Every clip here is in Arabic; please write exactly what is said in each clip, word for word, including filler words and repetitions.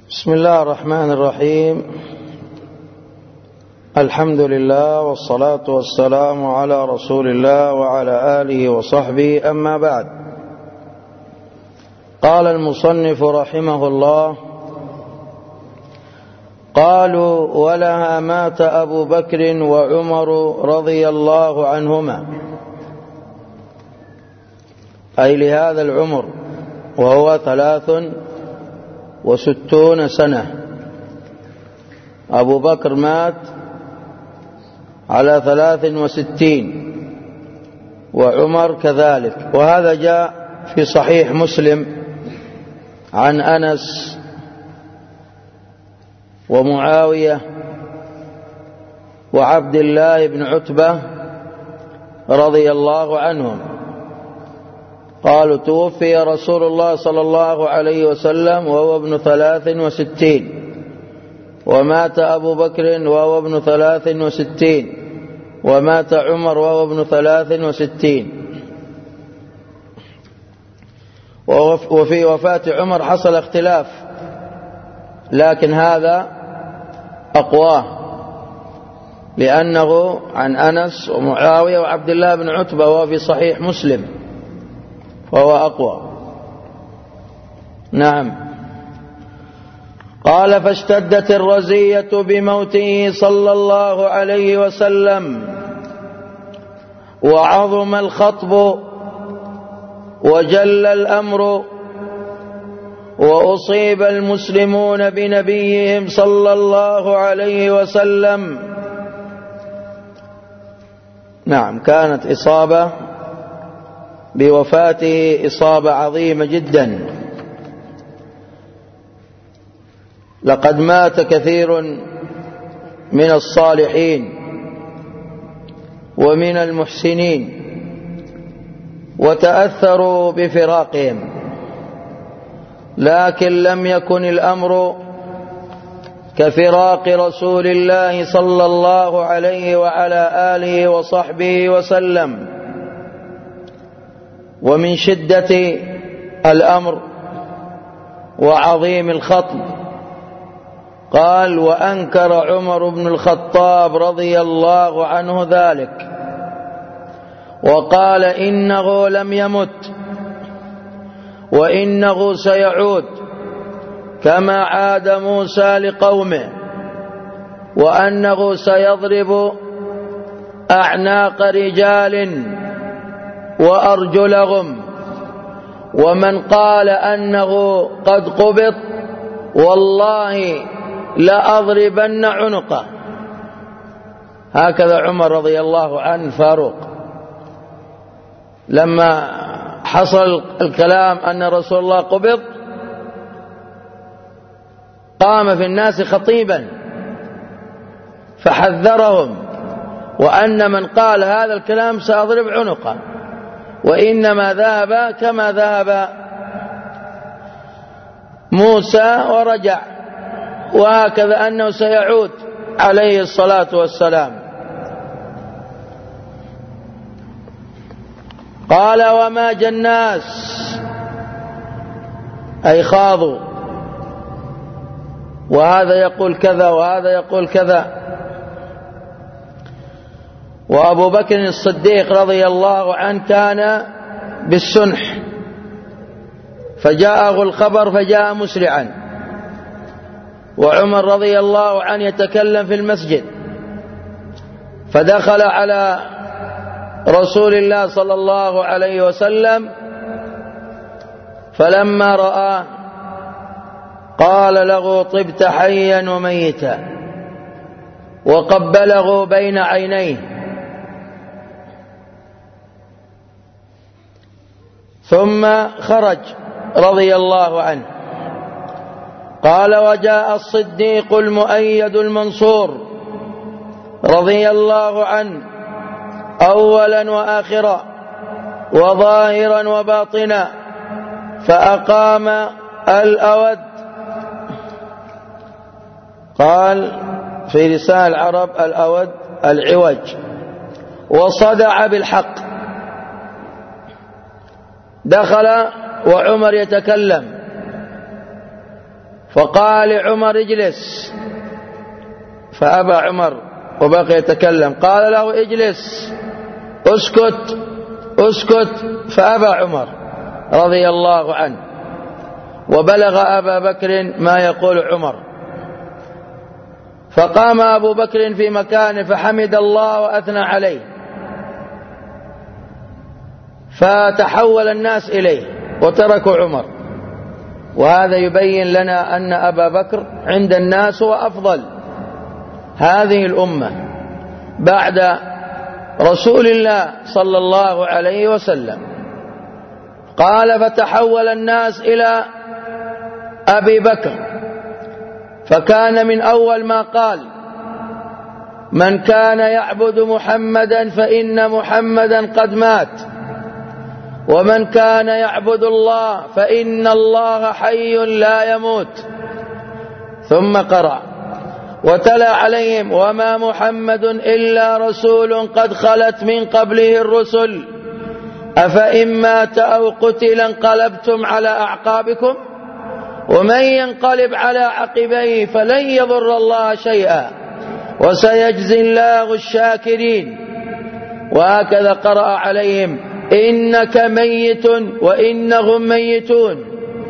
بسم الله الرحمن الرحيم. الحمد لله والصلاة والسلام على رسول الله وعلى آله وصحبه، أما بعد. قال المصنف رحمه الله: قالوا: ولها مات أبو بكر وعمر رضي الله عنهما، أي لهذا العمر وهو ثلاث وستون سنة. أبو بكر مات على ثلاث وستين وعمر كذلك. وهذا جاء في صحيح مسلم عن أنس ومعاوية وعبد الله بن عتبة رضي الله عنهم قالوا: توفي رسول الله صلى الله عليه وسلم وهو ابن ثلاث وستين، ومات أبو بكر وهو ابن ثلاث وستين، ومات عمر وهو ابن ثلاث وستين. وفي وفاة عمر حصل اختلاف، لكن هذا أقواه، لأنه عن أنس ومعاوية وعبد الله بن عتبة، وهو في صحيح مسلم، وهو أقوى. نعم. قال: فاشتدت الرزية بموته صلى الله عليه وسلم، وعظم الخطب، وجل الأمر، وأصيب المسلمون بنبيهم صلى الله عليه وسلم. نعم، كانت إصابة بوفاته إصابة عظيمة جدا. لقد مات كثير من الصالحين ومن المحسنين وتأثروا بفراقهم، لكن لم يكن الأمر كفراق رسول الله صلى الله عليه وعلى آله وصحبه وسلم. ومن شدة الأمر وعظيم الخطب قال: وأنكر عمر بن الخطاب رضي الله عنه ذلك، وقال: إنه لم يمت، وإنه سيعود كما عاد موسى لقومه، وأنه سيضرب أعناق رجال وأرجلهم، ومن قال أنه قد قبض والله لأضربن عنقه. هكذا عمر رضي الله عنه الفاروق لما حصل الكلام أن رسول الله قبض قام في الناس خطيبا فحذرهم، وأن من قال هذا الكلام سأضرب عنقه، وإنما ذهب كما ذهب موسى ورجع، وهكذا أنه سيعود عليه الصلاة والسلام. قال: وماج الناس، أي خاضوا، وهذا يقول كذا وهذا يقول كذا. وأبو بكر الصديق رضي الله عنه كان بالسنح، فجاءه الخبر فجاء مسرعا. وعمر رضي الله عنه يتكلم في المسجد، فدخل على رسول الله صلى الله عليه وسلم، فلما رآه قال له: طبت حيا وميتا، وقبله بين عينيه. ثم خرج رضي الله عنه. قال: وجاء الصديق المؤيد المنصور رضي الله عنه أولا وآخرا وظاهرا وباطنا، فأقام الأود. قال في لسان العرب الأود العوج، وصدع بالحق. دخل وعمر يتكلم، فقال لعمر اجلس، فأبى عمر وبقي يتكلم. قال له اجلس، اسكت اسكت، فأبى عمر رضي الله عنه. وبلغ أبا بكر ما يقول عمر، فقام أبو بكر في مكانه فحمد الله وأثنى عليه، فتحول الناس إليه وتركوا عمر. وهذا يبين لنا أن أبا بكر عند الناس هو أفضل هذه الأمة بعد رسول الله صلى الله عليه وسلم. قال فتحول الناس إلى أبي بكر، فكان من أول ما قال من كان يعبد محمدا فإن محمدا قد مات، ومن كان يعبد الله فإن الله حي لا يموت. ثم قرأ وتلا عليهم وما محمد إلا رسول قد خلت من قبله الرسل أفإن مات أو قتل انقلبتم على أعقابكم ومن ينقلب على عقبيه فلن يضر الله شيئا وسيجزي الله الشاكرين. وهكذا قرأ عليهم إنك ميت وإنهم ميتون.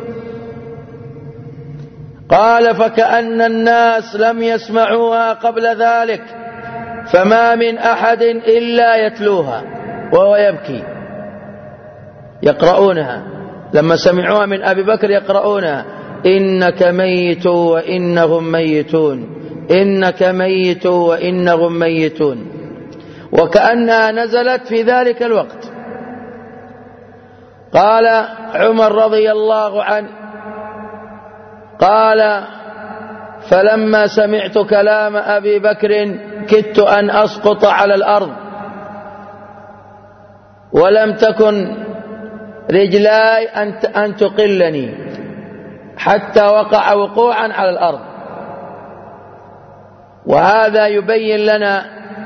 قال فكأن الناس لم يسمعوها قبل ذلك، فما من أحد إلا يتلوها وهو يبكي. يقرؤونها لما سمعوها من أبي بكر، يقرؤونها إنك ميت وإنهم ميتون، إنك ميت وإنهم ميتون، وكأنها نزلت في ذلك الوقت. قال عمر رضي الله عنه قال فلما سمعت كلام أبي بكر كدت أن أسقط على الأرض، ولم تكن رجلاي أن تقلني حتى وقع وقوعا على الأرض. وهذا يبين لنا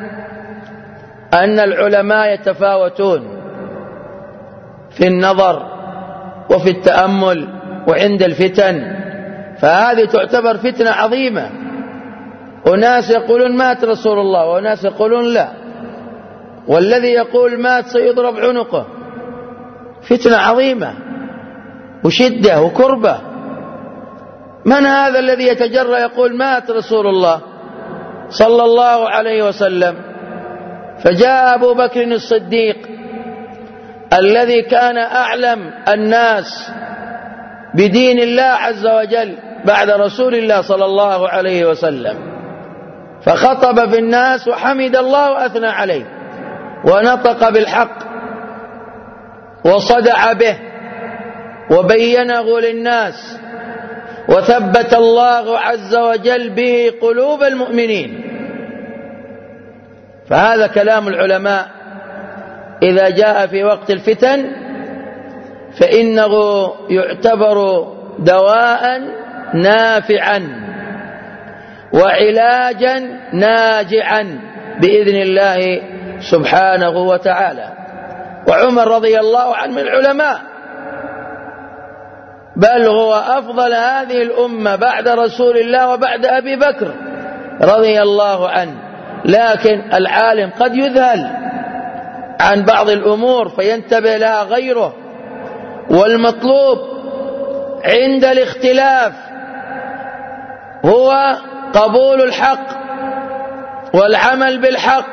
أن العلماء يتفاوتون في النظر وفي التأمل وعند الفتن، فهذه تعتبر فتنة عظيمة. أناس يقولون مات رسول الله وأناس يقولون لا، والذي يقول مات سيضرب عنقه. فتنة عظيمة وشدة وكربة. من هذا الذي يتجرأ يقول مات رسول الله صلى الله عليه وسلم؟ فجاء أبو بكر الصديق الذي كان أعلم الناس بدين الله عز وجل بعد رسول الله صلى الله عليه وسلم، فخطب في الناس وحمد الله وأثنى عليه ونطق بالحق وصدع به وبينه للناس، وثبت الله عز وجل به قلوب المؤمنين. فهذا كلام العلماء إذا جاء في وقت الفتن فإنه يعتبر دواء نافعا وعلاجا ناجعا بإذن الله سبحانه وتعالى. وعمر رضي الله عنه من العلماء، بل هو أفضل هذه الأمة بعد رسول الله وبعد أبي بكر رضي الله عنه. لكن العالم قد يذهل عن بعض الأمور فينتبه لها غيره، والمطلوب عند الاختلاف هو قبول الحق والعمل بالحق.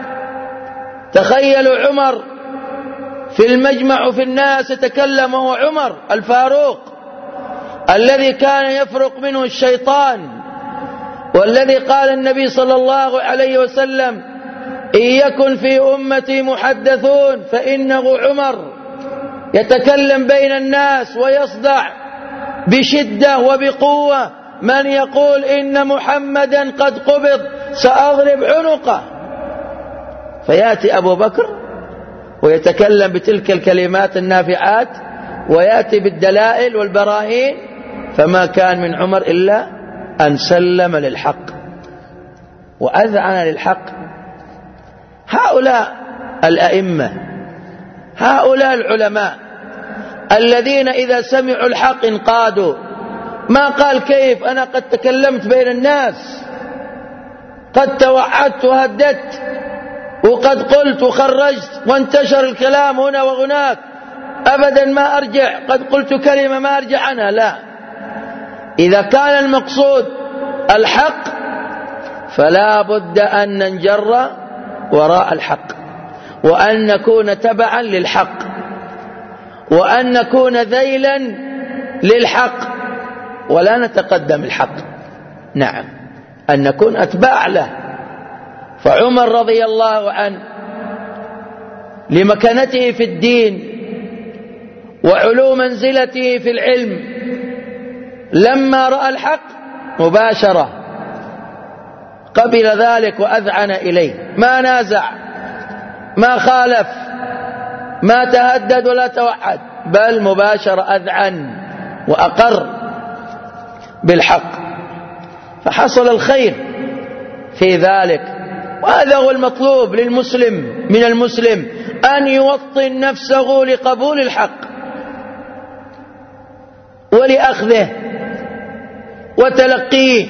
تخيلوا عمر في المجمع وفي الناس يتكلم، وهو عمر الفاروق الذي كان يفرق منه الشيطان، والذي قال النبي صلى الله عليه وسلم إن يكن في أمتي محدثون فإنه عمر، يتكلم بين الناس ويصدع بشدة وبقوة. من يقول إن محمدا قد قبض سأضرب عنقه، فيأتي أبو بكر ويتكلم بتلك الكلمات النافعات ويأتي بالدلائل والبراهين، فما كان من عمر إلا أن سلم للحق وأذعن للحق. هؤلاء الأئمة، هؤلاء العلماء الذين إذا سمعوا الحق انقادوا ما قال كيف، أنا قد تكلمت بين الناس، قد توعدت وهددت، وقد قلت وخرجت وانتشر الكلام هنا وهناك، أبدا ما أرجع، قد قلت كلمة ما أرجع عنها. لا، إذا كان المقصود الحق فلا بد أن ننجر وراء الحق، وأن نكون تبعا للحق، وأن نكون ذيلا للحق، ولا نتقدم الحق. نعم، أن نكون أتباع له. فعمر رضي الله عنه لمكانته في الدين وعلو منزلته في العلم، لما رأى الحق مباشرة قبل ذلك وأذعن إليه، ما نازع، ما خالف، ما تهدد ولا توعد، بل مباشرة أذعن وأقر بالحق، فحصل الخير في ذلك. وهذا هو المطلوب للمسلم من المسلم، أن يوطن نفسه لقبول الحق ولأخذه وتلقيه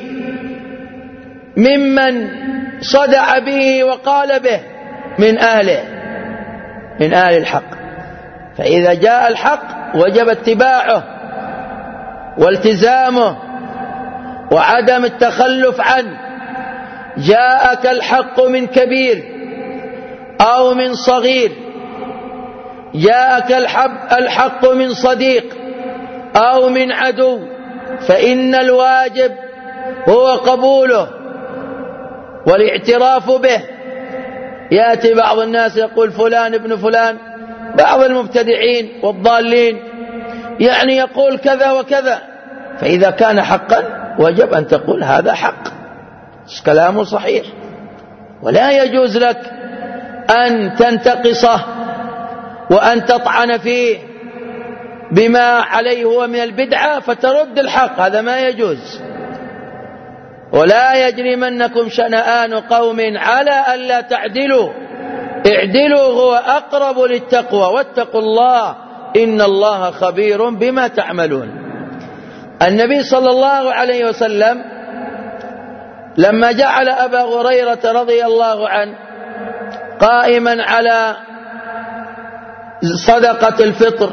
ممن صدع به وقال به من أهله، من أهل الحق. فإذا جاء الحق وجب اتباعه والتزامه وعدم التخلف عنه. جاءك الحق من كبير أو من صغير، جاءك الحق من صديق أو من عدو، فإن الواجب هو قبوله والاعتراف به. يأتي بعض الناس يقول فلان ابن فلان، بعض المبتدعين والضالين يعني يقول كذا وكذا، فإذا كان حقا وجب أن تقول هذا حق، كلامه صحيح، ولا يجوز لك أن تنتقصه وأن تطعن فيه بما عليه هو من البدعة فترد الحق، هذا ما يجوز. ولا يجرمنكم شنآن قوم على ألا تعدلوا، اعدلوا هو أقرب للتقوى، واتقوا الله إن الله خبير بما تعملون. النبي صلى الله عليه وسلم لما جعل أبا هريرة رضي الله عنه قائما على صدقة الفطر،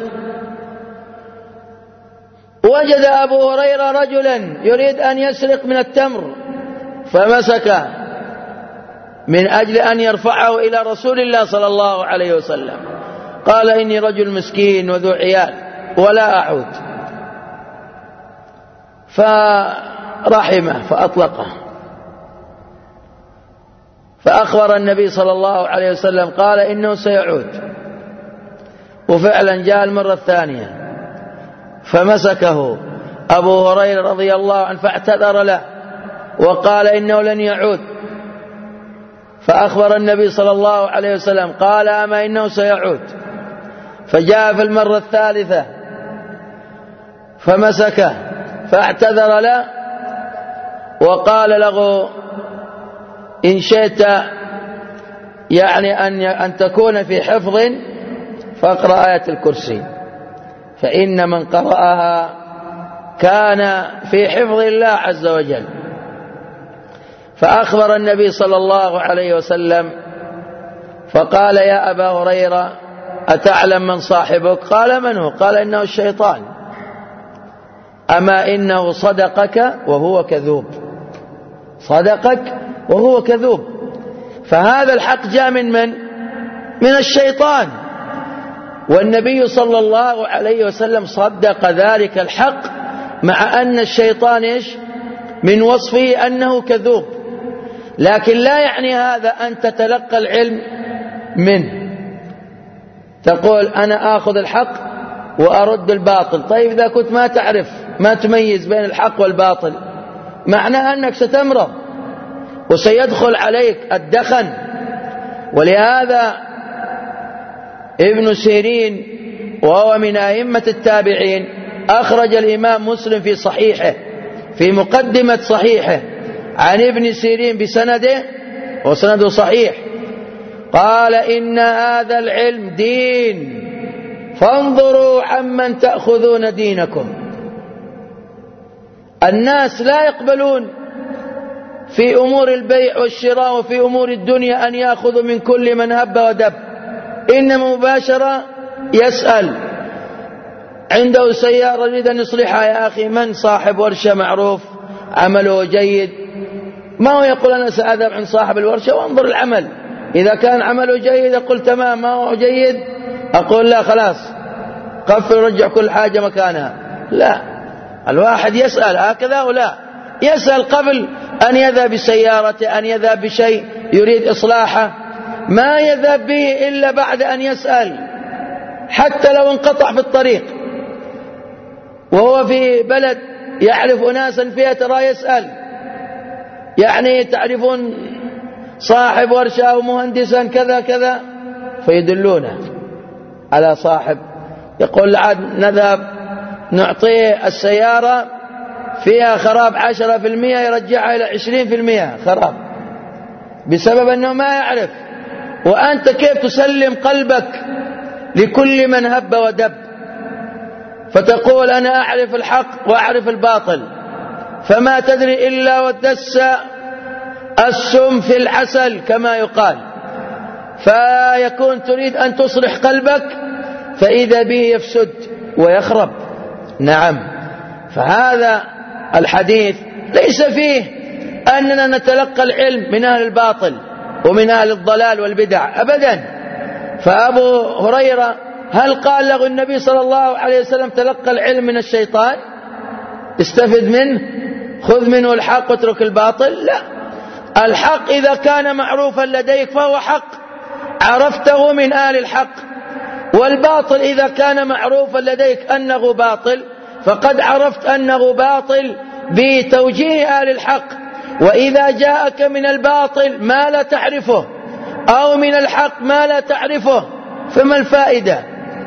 وجد أبو هريرة رجلا يريد أن يسرق من التمر فمسكه من أجل أن يرفعه إلى رسول الله صلى الله عليه وسلم. قال إني رجل مسكين وذو عيال ولا أعود، فرحمه فأطلقه. فأخبر النبي صلى الله عليه وسلم قال إنه سيعود، وفعلا جاء المرة الثانية فمسكه أبو هريرة رضي الله عنه فاعتذر له وقال إنه لن يعود. فأخبر النبي صلى الله عليه وسلم قال أما إنه سيعود. فجاء في المرة الثالثة فمسكه فاعتذر له وقال له إن شئت يعني أن أن تكون في حفظ فاقرأ آية الكرسي، فإن من قرأها كان في حفظ الله عز وجل. فأخبر النبي صلى الله عليه وسلم فقال يا أبا هريرة أتعلم من صاحبك؟ قال من هو؟ قال إنه الشيطان، أما إنه صدقك وهو كذوب، صدقك وهو كذوب. فهذا الحق جاء من من؟ من الشيطان، والنبي صلى الله عليه وسلم صدق ذلك الحق، مع أن الشيطان إيش؟ من وصفه أنه كذوب، لكن لا يعني هذا أن تتلقى العلم منه، تقول أنا آخذ الحق وأرد الباطل. طيب إذا كنت ما تعرف ما تميز بين الحق والباطل، معناه أنك ستمرض وسيدخل عليك الدخن. ولهذا ابن سيرين وهو من أئمة التابعين أخرج الإمام مسلم في صحيحه في مقدمة صحيحه عن ابن سيرين بسنده وسنده صحيح، قال إن هذا العلم دين فانظروا عمن تأخذون دينكم. الناس لا يقبلون في أمور البيع والشراء وفي أمور الدنيا أن يأخذوا من كل من هب ودب، إنما مباشرة يسأل. عنده سيارة يريد أن يصلحها، يا أخي من صاحب ورشة معروف عمله جيد؟ ما هو يقول أنا سأذهب عند صاحب الورشة وانظر العمل، إذا كان عمله جيد أقول تمام، ما هو جيد أقول لا خلاص قفل ورجع كل حاجة مكانها. لا، الواحد يسأل هكذا ولا يسأل قبل أن يذهب بسيارته، أن يذهب بشيء يريد إصلاحه، ما يذهب به إلا بعد أن يسأل، حتى لو انقطع في الطريق وهو في بلد يعرف أناسا فيها ترى يسأل، يعني تعرفون صاحب ورشة أو مهندسا كذا كذا فيدلونه على صاحب، يقول لعد نذهب نعطيه السيارة فيها خراب عشرة في المئة يرجعها إلى عشرين في المئة خراب بسبب أنه ما يعرف. وأنت كيف تسلم قلبك لكل من هب ودب، فتقول أنا أعرف الحق وأعرف الباطل، فما تدري إلا ودس السم في العسل كما يقال، فيكون تريد أن تصلح قلبك فإذا به يفسد ويخرب. نعم، فهذا الحديث ليس فيه أننا نتلقى العلم من أهل الباطل ومن أهل الضلال والبدع أبدا. فأبو هريرة هل قال له النبي صلى الله عليه وسلم تلقى العلم من الشيطان استفد منه خذ منه الحق واترك الباطل؟ لا، الحق إذا كان معروفا لديك فهو حق عرفته من أهل الحق، والباطل إذا كان معروفا لديك أنه باطل فقد عرفت أنه باطل بتوجيه أهل الحق. وإذا جاءك من الباطل ما لا تعرفه أو من الحق ما لا تعرفه فما الفائدة؟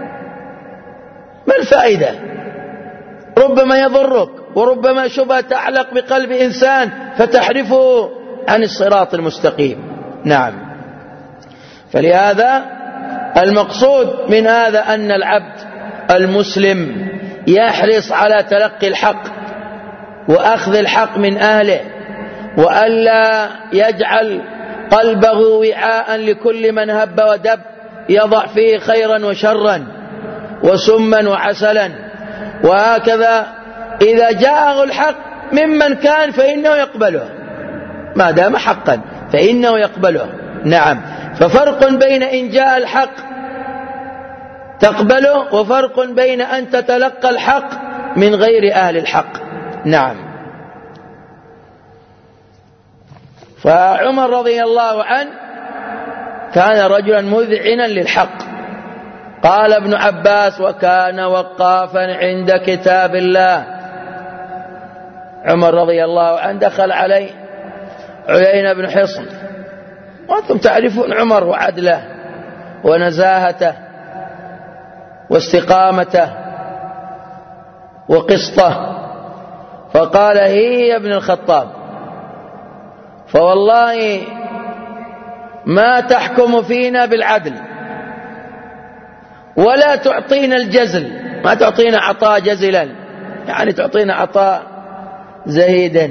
ما الفائدة؟ ربما يضرك، وربما شبهة تعلق بقلب إنسان فتحرفه عن الصراط المستقيم. نعم، فلهذا المقصود من هذا أن العبد المسلم يحرص على تلقي الحق وأخذ الحق من أهله، وألا يجعل قلبه وعاء لكل من هب ودب يضع فيه خيرا وشرا وسما وعسلا. وهكذا إذا جاءه الحق ممن كان فإنه يقبله، ما دام حقا فإنه يقبله. نعم، ففرق بين إن جاء الحق تقبله وفرق بين أن تتلقى الحق من غير أهل الحق. نعم، فعمر رضي الله عنه كان رجلا مذعنا للحق. قال ابن عباس وكان وقافا عند كتاب الله. عمر رضي الله عنه دخل عليه عيينة بن حصن، وأنتم تعرفون عمر وعدله ونزاهته واستقامته وقسطه، فقال هي يا ابن الخطاب، فوالله ما تحكم فينا بالعدل ولا تعطينا الجزل، ما تعطينا عطاء جزلا، يعني تعطينا عطاء زهيدا.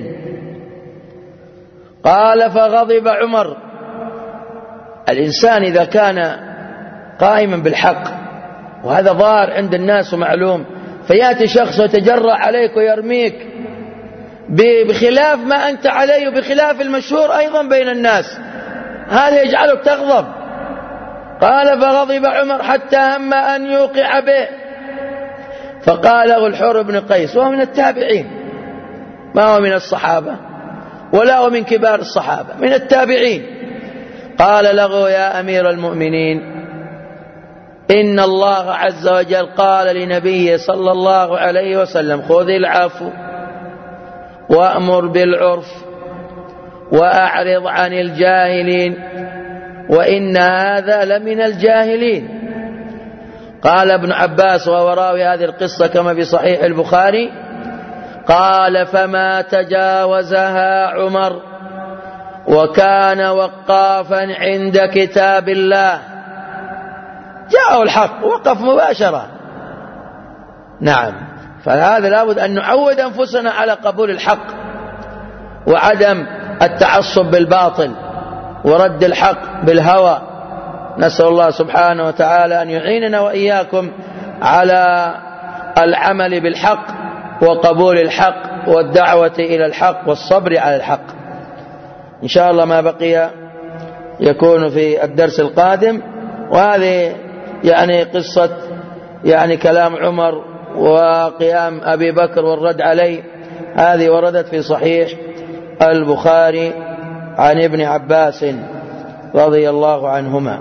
قال فغضب عمر. الإنسان إذا كان قائما بالحق وهذا ظاهر عند الناس ومعلوم، فيأتي شخص ويتجرأ عليك ويرميك بخلاف ما أنت عليه وبخلاف المشهور أيضا بين الناس، هذا يجعلك تغضب. قال فغضب عمر حتى هم أن يوقع به، فقال له الحر بن قيس وهو من التابعين، ما هو من الصحابة ولا هو من كبار الصحابة، من التابعين، قال له يا أمير المؤمنين إن الله عز وجل قال لنبيه صلى الله عليه وسلم خذ العفو وأمر بالعرف وأعرض عن الجاهلين وإن هذا لمن الجاهلين. قال ابن عباس وهو راوي هذه القصة كما في صحيح البخاري، قال فما تجاوزها عمر وكان وقافا عند كتاب الله. جاءه الحق وقف مباشرة. نعم، فهذا لابد أن نعود أنفسنا على قبول الحق وعدم التعصب بالباطل ورد الحق بالهوى. نسأل الله سبحانه وتعالى أن يعيننا وإياكم على العمل بالحق وقبول الحق والدعوة إلى الحق والصبر على الحق. إن شاء الله ما بقي يكون في الدرس القادم. وهذه يعني قصة يعني كلام عمر وقيام أبي بكر والرد عليه، هذه وردت في صحيح البخاري عن ابن عباس رضي الله عنهما،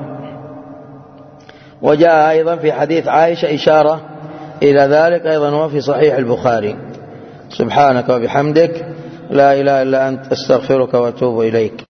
وجاء أيضا في حديث عائشة إشارة إلى ذلك أيضا هو في صحيح البخاري. سبحانك وبحمدك لا إله إلا أنت أستغفرك وأتوب إليك.